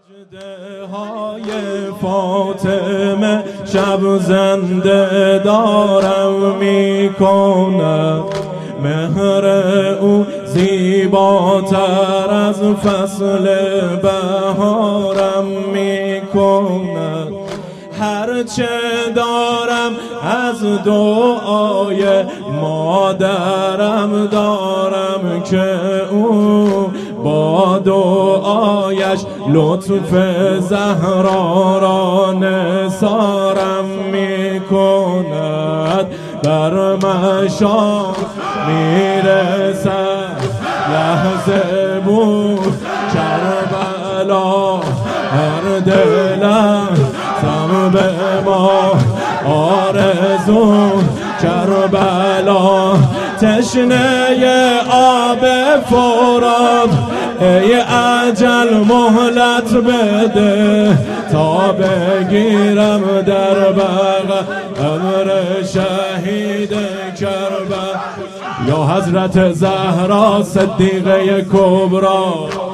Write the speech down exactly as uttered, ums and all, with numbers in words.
سجده های فاطمه شب زنده دارم می کند، مهر او زیباتر از فصل بهارم می کند. هرچه دارم از دعای مادرم دارم که او با دعایش لطف زهرا را نثارم می کند. بر مشام می رسد لحظه بود کربلا، هر دلم سم به ما آرزو کربلا. تشنه آب فرات ای اجل مهلت بده تا بگیرم در بغل امر شهید کربلا. یا حضرت زهرا صدیقه کبری